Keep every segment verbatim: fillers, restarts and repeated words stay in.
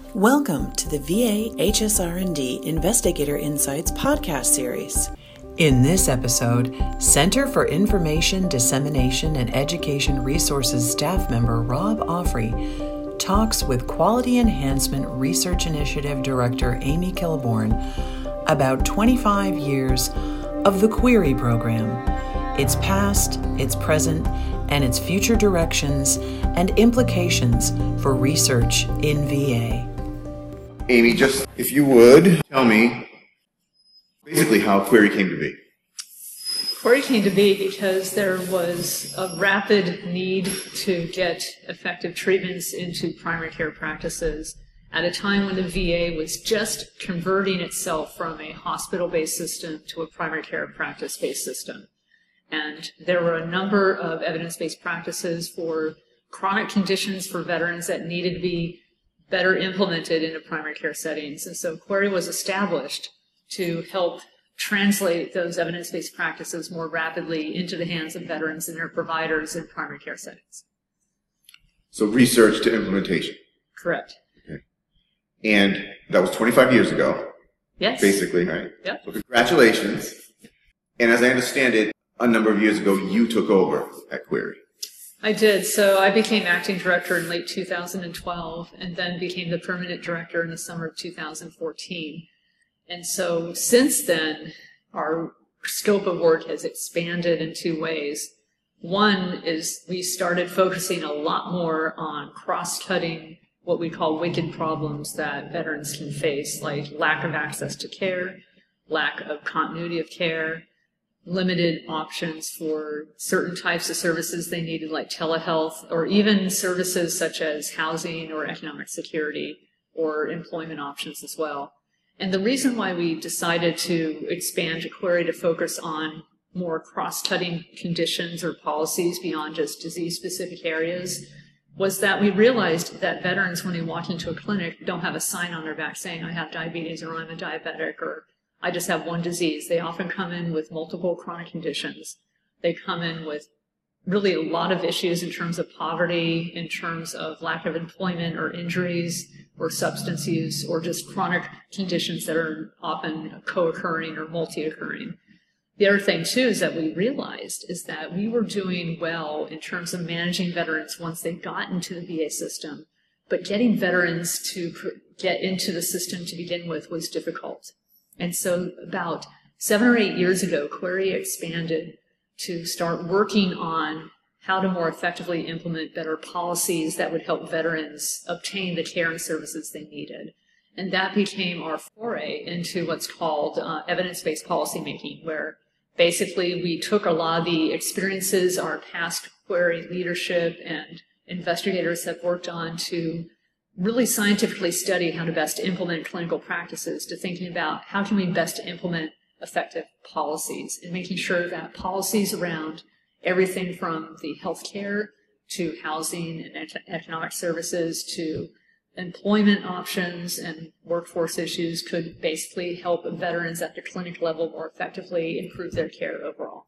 Welcome to the V A H S R and D Investigator Insights podcast series. In this episode, Center for Information Dissemination and Education Resources staff member Rob Offrey talks with Quality Enhancement Research Initiative Director Amy Kilborn about twenty-five years of the QUERY program, its past, its present, and its future directions and implications for research in V A. Amy, just if you would tell me basically how QUERY came to be. QUERY came to be because there was a rapid need to get effective treatments into primary care practices at a time when the V A was just converting itself from a hospital-based system to a primary care practice-based system. And there were a number of evidence-based practices for chronic conditions for veterans that needed to be better implemented into primary care settings. And so QUERY was established to help translate those evidence-based practices more rapidly into the hands of veterans and their providers in primary care settings. So research to implementation. Correct. Okay. And that was twenty-five years ago. Yes. Basically, right? Yep. So congratulations. And as I understand it, a number of years ago, you took over at QUERY. I did. So I became acting director in late two thousand twelve and then became the permanent director in the summer of two thousand fourteen. And so since then, our scope of work has expanded in two ways. One is we started focusing a lot more on cross-cutting what we call wicked problems that veterans can face, like lack of access to care, lack of continuity of care, limited options for certain types of services they needed, like telehealth, or even services such as housing or economic security or employment options as well. And the reason why we decided to expand QUERY to focus on more cross-cutting conditions or policies beyond just disease-specific areas was that we realized that veterans, when they walk into a clinic, don't have a sign on their back saying, I have diabetes, or I'm a diabetic, or I just have one disease. They often come in with multiple chronic conditions. They come in with really a lot of issues in terms of poverty, in terms of lack of employment or injuries or substance use, or just chronic conditions that are often co-occurring or multi-occurring. The other thing, too, is that we realized is that we were doing well in terms of managing veterans once they got into the V A system, but getting veterans to get into the system to begin with was difficult. And so about seven or eight years ago, QUERY expanded to start working on how to more effectively implement better policies that would help veterans obtain the care and services they needed. And that became our foray into what's called uh, evidence-based policymaking, where basically we took a lot of the experiences our past QUERY leadership and investigators have worked on to really scientifically study how to best implement clinical practices, to thinking about how can we best implement effective policies and making sure that policies around everything from the healthcare to housing and economic services to employment options and workforce issues could basically help veterans at the clinic level more effectively improve their care overall.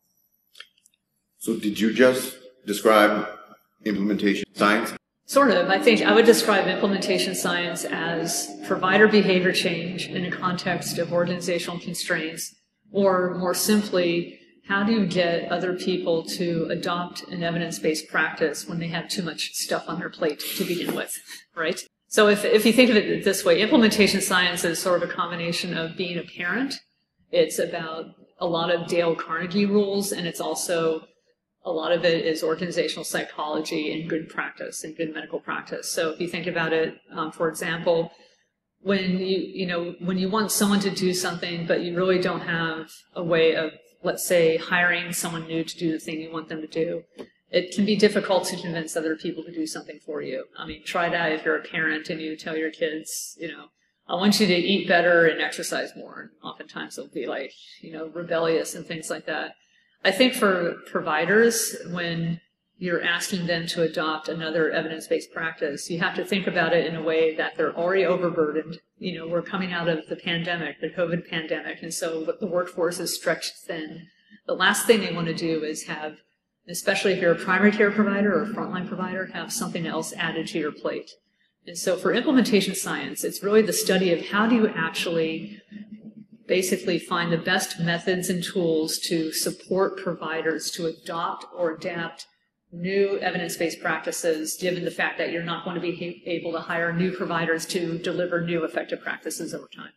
So did you just describe implementation science? Sort of. I think I would describe implementation science as provider behavior change in a context of organizational constraints, or more simply, how do you get other people to adopt an evidence-based practice when they have too much stuff on their plate to begin with, right? So if, if you think of it this way, implementation science is sort of a combination of being a parent. It's about a lot of Dale Carnegie rules, and it's also a lot of it is organizational psychology and good practice and good medical practice. So if you think about it, um, for example, when you, you know, when you want someone to do something, but you really don't have a way of, let's say, hiring someone new to do the thing you want them to do, it can be difficult to convince other people to do something for you. I mean, try that if you're a parent and you tell your kids, you know, I want you to eat better and exercise more. And oftentimes they'll be like, you know, rebellious and things like that. I think for providers, when you're asking them to adopt another evidence-based practice, you have to think about it in a way that they're already overburdened. You know, we're coming out of the pandemic, the COVID pandemic, and so the workforce is stretched thin. The last thing they want to do is have, especially if you're a primary care provider or a frontline provider, have something else added to your plate. And so for implementation science, it's really the study of how do you actually basically find the best methods and tools to support providers to adopt or adapt new evidence-based practices, given the fact that you're not going to be able to hire new providers to deliver new effective practices over time.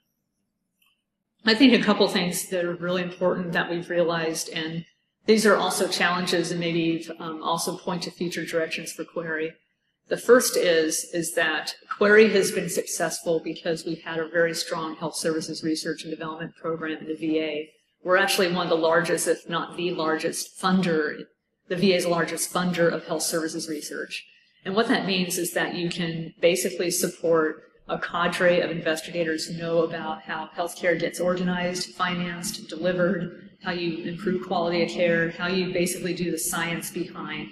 I think a couple things that are really important that we've realized, and these are also challenges and maybe um, also point to future directions for Query. The first is, is that Query has been successful because we've had a very strong health services research and development program in the V A. We're actually one of the largest, if not the largest funder, the V A's largest funder of health services research. And what that means is that you can basically support a cadre of investigators who know about how healthcare gets organized, financed, delivered, how you improve quality of care, how you basically do the science behind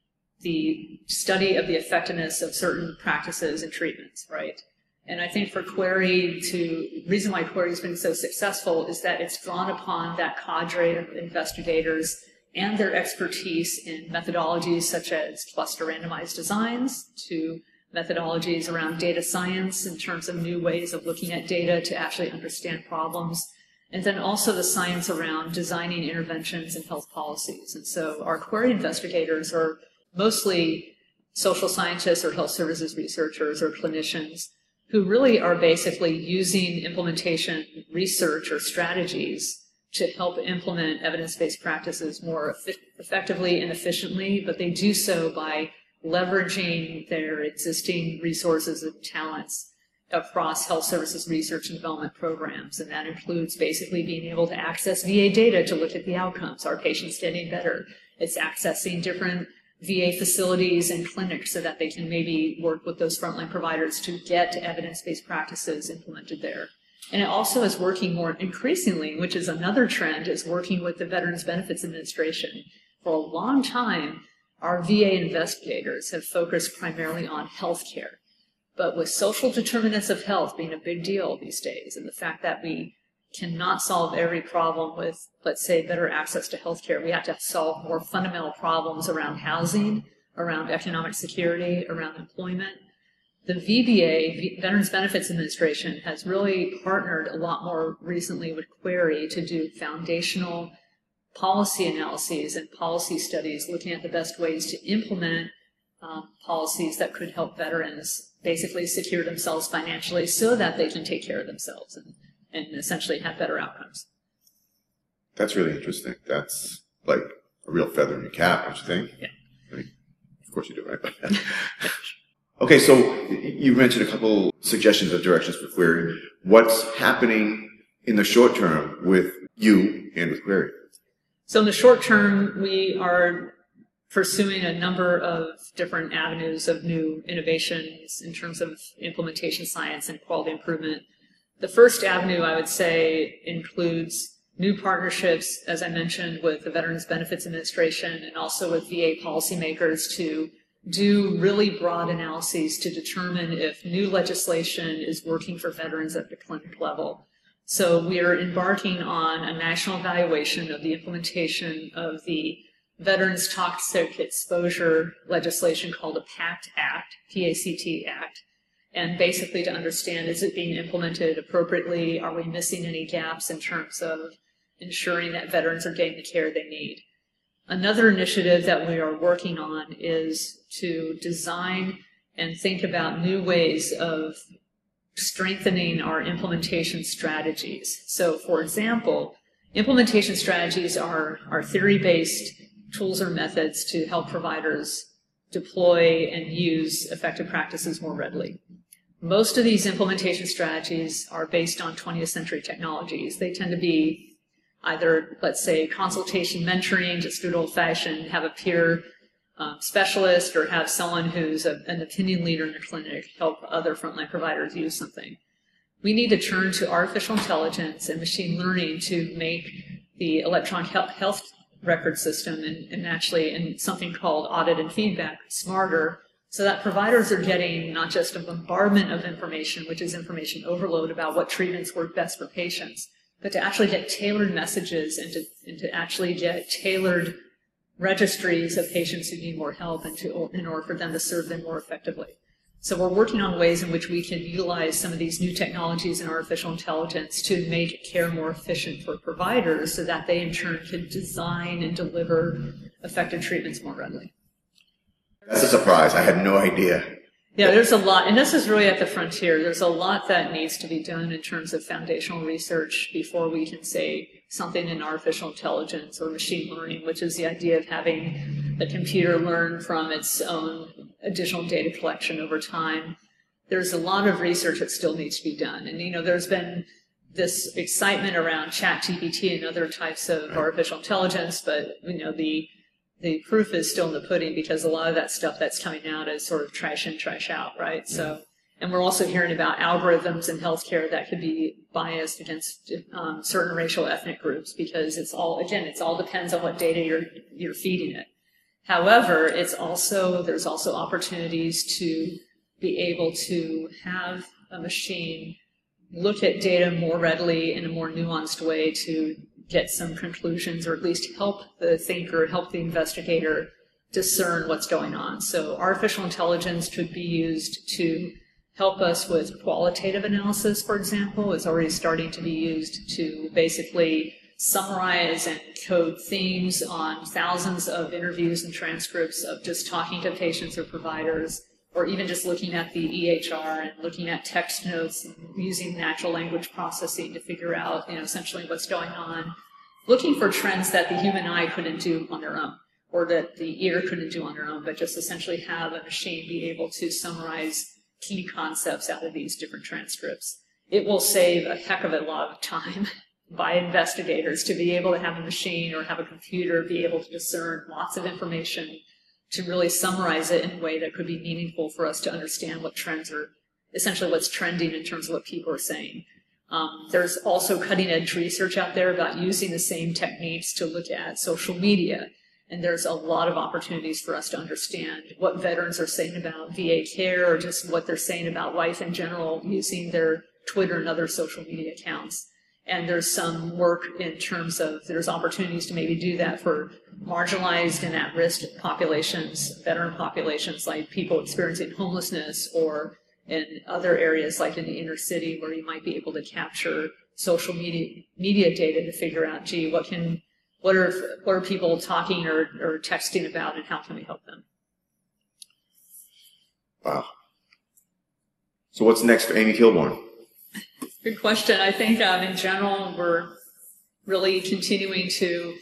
the study of the effectiveness of certain practices and treatments, right? And I think for Query to, the reason why Query has been so successful is that it's drawn upon that cadre of investigators and their expertise in methodologies such as cluster randomized designs, to methodologies around data science in terms of new ways of looking at data to actually understand problems, and then also the science around designing interventions and health policies. And so our Query investigators are mostly social scientists or health services researchers or clinicians who really are basically using implementation research or strategies to help implement evidence-based practices more effectively and efficiently, but they do so by leveraging their existing resources and talents across health services research and development programs. And that includes basically being able to access V A data to look at the outcomes. Are patients getting better? It's accessing different V A facilities and clinics so that they can maybe work with those frontline providers to get evidence-based practices implemented there. And it also is working more increasingly, which is another trend, is working with the Veterans Benefits Administration. For a long time, our V A investigators have focused primarily on healthcare. But with social determinants of health being a big deal these days, and the fact that we cannot solve every problem with, let's say, better access to healthcare, we have to solve more fundamental problems around housing, around economic security, around employment. The V B A, Veterans Benefits Administration, has really partnered a lot more recently with Query to do foundational policy analyses and policy studies looking at the best ways to implement um, policies that could help veterans basically secure themselves financially so that they can take care of themselves and, and essentially have better outcomes. That's really interesting. That's like a real feather in your cap, don't you think? Yeah. I mean, of course you do, right? Okay, so you mentioned a couple suggestions of directions for Query. What's happening in the short term with you and with Query? So in the short term, we are pursuing a number of different avenues of new innovations in terms of implementation science and quality improvement. The first avenue, I would say, includes new partnerships, as I mentioned, with the Veterans Benefits Administration and also with V A policymakers to do really broad analyses to determine if new legislation is working for veterans at the clinic level. So we are embarking on a national evaluation of the implementation of the Veterans Toxic Exposure legislation called the PACT Act, P A C T Act, and basically to understand, is it being implemented appropriately? Are we missing any gaps in terms of ensuring that veterans are getting the care they need? Another initiative that we are working on is to design and think about new ways of strengthening our implementation strategies. So, for example, implementation strategies are, are theory-based tools or methods to help providers deploy and use effective practices more readily. Most of these implementation strategies are based on twentieth century technologies. They tend to be either, let's say, consultation mentoring, just good old-fashioned, have a peer um, specialist or have someone who's a, an opinion leader in the clinic help other frontline providers use something. We need to turn to artificial intelligence and machine learning to make the electronic health record system and, and actually in something called audit and feedback smarter, so that providers are getting not just a bombardment of information, which is information overload about what treatments work best for patients, but to actually get tailored messages and to, and to actually get tailored registries of patients who need more help and to, in order for them to serve them more effectively. So we're working on ways in which we can utilize some of these new technologies and artificial intelligence to make care more efficient for providers so that they in turn can design and deliver effective treatments more readily. That's a surprise. I had no idea. Yeah, there's a lot, and this is really at the frontier. There's a lot that needs to be done in terms of foundational research before we can say something in artificial intelligence or machine learning, which is the idea of having the computer learn from its own additional data collection over time. There's a lot of research that still needs to be done. And, you know, there's been this excitement around ChatGPT and other types of artificial intelligence, but, you know, the the proof is still in the pudding because a lot of that stuff that's coming out is sort of trash in, trash out, right? So, and we're also hearing about algorithms in healthcare that could be biased against um, certain racial ethnic groups because it's all, again, it's all depends on what data you're you're feeding it. However, it's also, there's also opportunities to be able to have a machine look at data more readily in a more nuanced way to get some conclusions, or at least help the thinker, help the investigator discern what's going on. So artificial intelligence could be used to help us with qualitative analysis, for example, is already starting to be used to basically summarize and code themes on thousands of interviews and transcripts of just talking to patients or providers, or even just looking at the E H R and looking at text notes and using natural language processing to figure out, you know, essentially what's going on, looking for trends that the human eye couldn't do on their own, or that the ear couldn't do on their own, but just essentially have a machine be able to summarize key concepts out of these different transcripts. It will save a heck of a lot of time by investigators to be able to have a machine or have a computer be able to discern lots of information to really summarize it in a way that could be meaningful for us to understand what trends are, essentially what's trending in terms of what people are saying. Um, there's also cutting edge research out there about using the same techniques to look at social media. And there's a lot of opportunities for us to understand what veterans are saying about V A care, or just what they're saying about life in general using their Twitter and other social media accounts. And there's some work in terms of, there's opportunities to maybe do that for marginalized and at-risk populations, veteran populations, like people experiencing homelessness, or in other areas like in the inner city where you might be able to capture social media media data to figure out, gee, what can, what are, what are people talking or, or texting about, and how can we help them? Wow. So what's next for Amy Kilborn? Good question. I think um, in general, we're really continuing to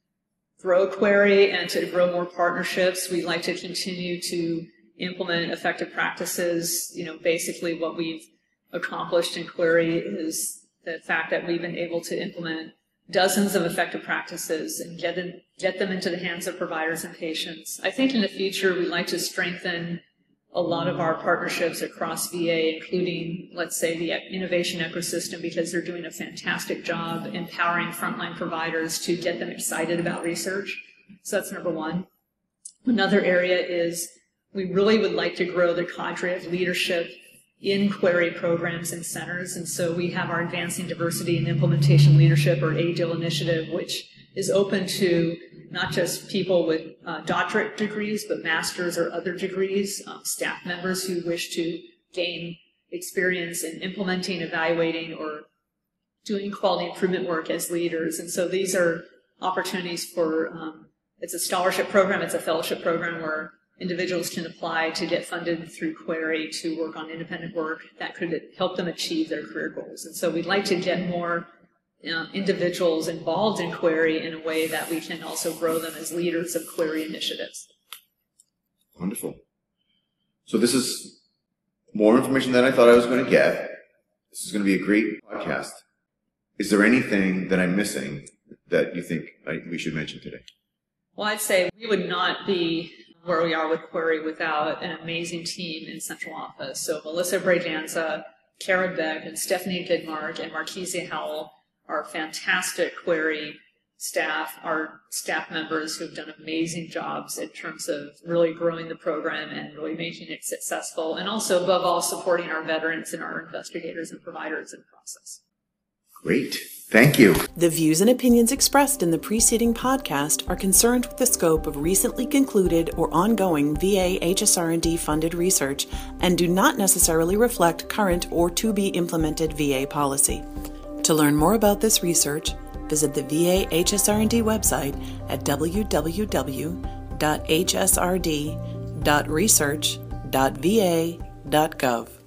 grow Query and to grow more partnerships. We'd like to continue to implement effective practices. You know, basically what we've accomplished in Query is the fact that we've been able to implement dozens of effective practices and get, in, get them into the hands of providers and patients. I think in the future, we'd like to strengthen a lot of our partnerships across V A, including, let's say, the innovation ecosystem, because they're doing a fantastic job empowering frontline providers to get them excited about research. So that's number one. Another area is we really would like to grow the cadre of leadership in Query programs and centers. And so we have our Advancing Diversity and Implementation Leadership, or A D I L initiative, which is open to not just people with uh, doctorate degrees, but master's or other degrees, um, staff members who wish to gain experience in implementing, evaluating, or doing quality improvement work as leaders. And so these are opportunities for, um, it's a scholarship program, it's a fellowship program where individuals can apply to get funded through Query to work on independent work that could help them achieve their career goals. And so we'd like to get more Uh, individuals involved in Query in a way that we can also grow them as leaders of Query initiatives. Wonderful. So this is more information than I thought I was going to get. This is going to be a great podcast. Is there anything that I'm missing that you think I, we should mention today? Well, I'd say we would not be where we are with Query without an amazing team in central office. So Melissa Braganza, Kara Beck, and Stephanie Goodmark, and Marquise Howell are fantastic Query staff, our staff members who've done amazing jobs in terms of really growing the program and really making it successful, and also, above all, supporting our veterans and our investigators and providers in the process. Great. Thank you. The views and opinions expressed in the preceding podcast are concerned with the scope of recently concluded or ongoing V A H S R and D funded research and do not necessarily reflect current or to be implemented V A policy. To learn more about this research, visit the V A H S R and D website at w w w dot h s r d dot research dot v a dot gov.